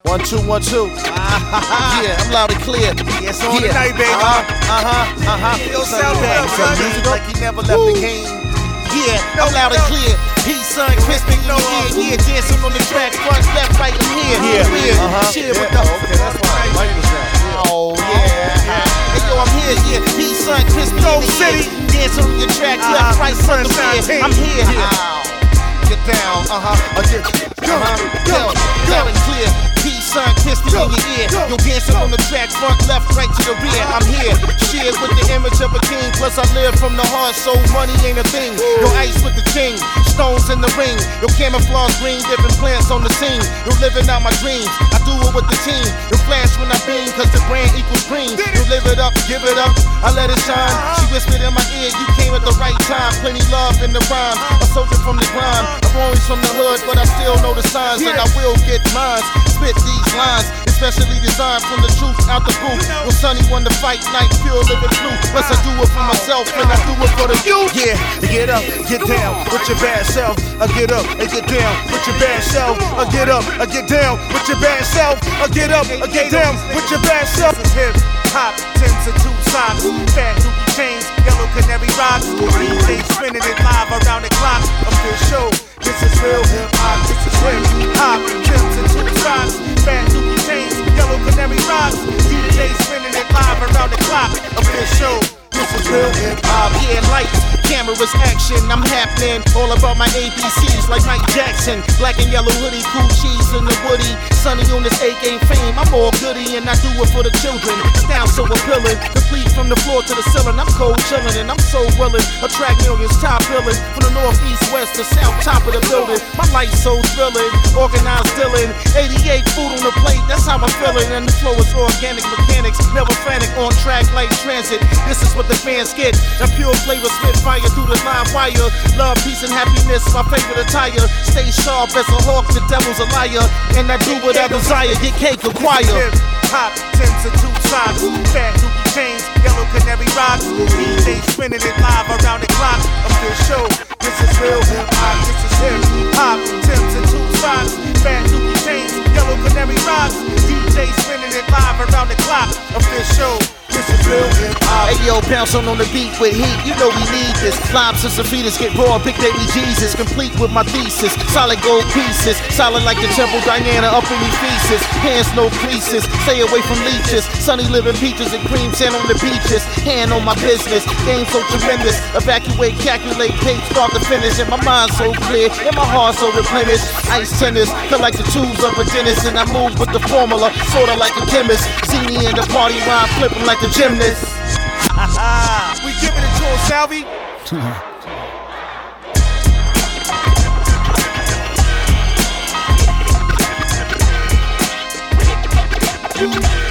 1, 2, 1, 2. Yeah, I'm loud and clear. Yeah, it's on tonight, baby. Yo, sound bad, son. Like he never left the game. Yeah, I'm loud and clear. Peace, son, crispin', yeah, dancing on the track, front, left, right, and here. Shit with the. Okay, that's why Mike was that. Oh yeah. Hey yo, I'm here, yeah. Peace, son, crispin', City. dancing on your track, left, right, front, here. I'm here. Get down, loud and clear. Peace, son, crispin' in your ear. Yo, dancing on the track, front, left, right to the rear. I'm here, shared with the image of a king. Plus I live from the heart, so money ain't a thing. Yo, ice with the king, stones in the ring. Yo, camouflage green, different plants on the scene. Yo, living out my dreams, I do it with the team. Yo, flash when I beam, cause the brand equals green. Yo, live it up, give it up, I let it shine. She whispered in my ear, you came at the right time. Plenty love in the rhyme, a soldier from the grind. I'm always from the hood, but I still know the signs. And I will get mine, spit these lines, especially designed from the truth out the booth. When Sonny won the fight night, pure living blue. Plus I do it for myself and I do it for the youth. Yeah, get up, get down with your bad self. Get up and get down with your bad self. Get up, get down with your bad self. Get up, get down with your bad self. This is hip hop, Timbs and 2 socks, fat dookie chains, yellow canary rocks. DJ spinning it live around the clock of this show. This is real hip hop. This is hip hop, Timbs and 2 socks, fat dookie chains, yellow canary rocks. DJ spinning it live around the clock of this show. This is real hip hop. Yeah, lights, cameras, action, I'm happening. All about my ABCs like Mike Jackson. Black and yellow hoodie, cool cheese in the woody. Sunny on this AK fame, I'm all goody and I do it for the children. Sound so appealing, complete from the floor to the ceiling. I'm cold chillin' and I'm so willing. Attract millions, top billing. From the north, east, west to south, top of the building. My life's so thrilling, organized dealing. 88 food on the plate, that's how I'm feeling. And the flow is organic mechanics, never frantic, on track like transit. This is what the fans get. That pure flavor spit fire through the line wire. Love, peace, and happiness, my favorite attire. Stay sharp as a hawk, the devil's a liar. And I do what I desire, get cake, acquire. Hip hop, Timbs and 2 socks, fat dookie chains, yellow canary rocks. DJ spinning it live around the clock of this show. This is real hip hop. This is hip hop, Timbs and 2 socks, fat dookie chains, yellow canary rocks. DJ spinning it live around the clock of this show. This is real hip hop. Hey yo, bouncing on the beat with heat, you know we need this. Lives and fetus get raw, big baby Jesus, complete with my thesis. Solid gold pieces, solid like the temple Diana up in me feces. Hands no creases, stay away from leeches. Sunny living peaches and cream, sand on the beaches. Hand on my business, game so tremendous. Evacuate, calculate, page start to finish. And my mind so clear, and my heart so replenished. Ice tennis, feel like the tubes of a dentist. And I move with the formula, sorta like a chemist. See me in the party rhyme, flipping like a gymnast. We giving it to him, Salvi. You